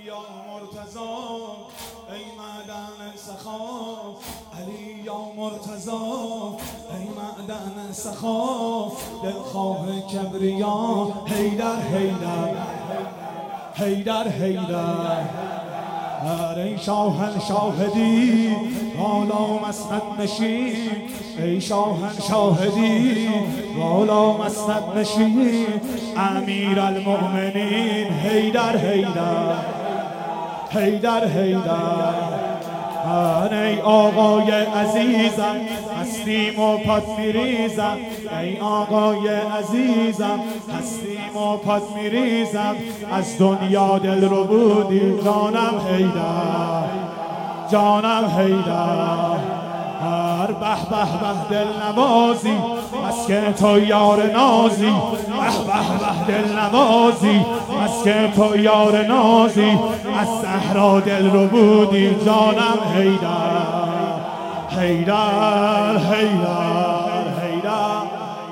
یا مرتضی ای معدن سخا، علی یا مرتضی ای معدن سخا، دلخواه کبریا حیدر حیدر حیدر حیدر. ای شاهدی والا مسند نشین، ای شاهدی والا مسند نشین، امیر المؤمنین حیدر حیدر حیدر حیدر. ای آقای عزیزم هستیم و پات میریزم، ای آقای عزیزم هستیم و پات میریزم، از دنیا دل رو بودی جانم حیدر جانم حیدر. به به به دل نوازی از که تو یار نازی، به به به دل نوازی از که تو یار نازی، از صحرا دل رو بودی جانم حیدر حیدر حیدر حیدر.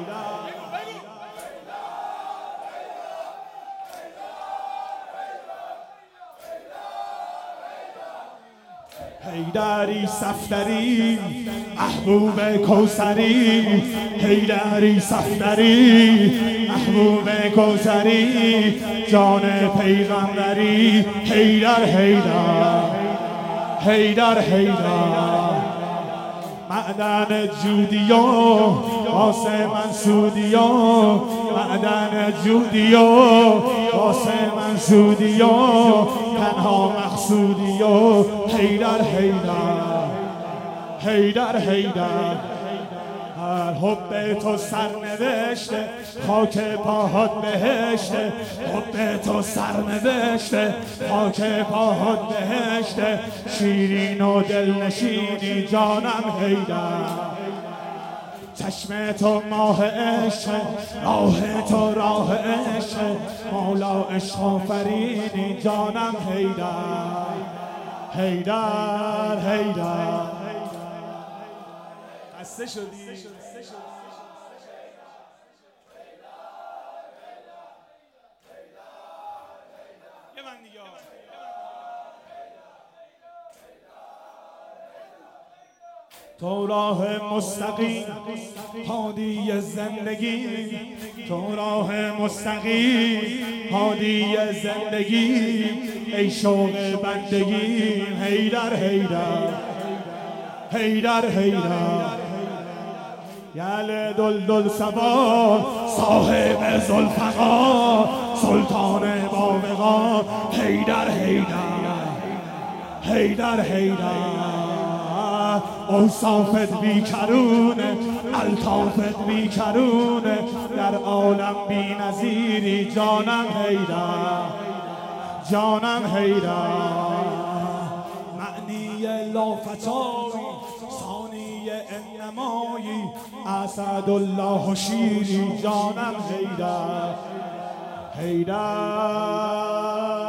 حیدری صفدری محبوب کوثری، حیدری صفدری محبوب کوثری، جان پیغمبری حیدر حیدر حیدر حیدر. معدن جودیو واسه منصودیو، معدن جودیو واسه منصودیو، تنها مقصودیو حیدر حیدر حیدر حیدر. هر حب تو سرنوشته خاک پاهات بهشته، حب تو سرنوشته خاک پاهات بهشته، شیرین و دلنشینی جانم حیدر. چشم تو ماه عشق، راه تو راه عشق، مولا عشق آفرینی جانم حیدر حیدر حیدر. خسته شدی؟ یه من دیگه تو راه مستقیم هادی زندگی، تو راه مستقیم هادی زندگی، ای شوق بندگی حیدر حیدر حیدر حیدر. یل دلدل سبا صاحب ذوالفقار، سلطان باوقار حیدر حیدر حیدر حیدر. اوصافت بیکرونه الطافت بیکرونه، در عالم بی نظیری جانم حیدر جانم حیدر. معنی لافتایی ثانی انمایی، اسد الله و شیری جانم حیدر حیدر.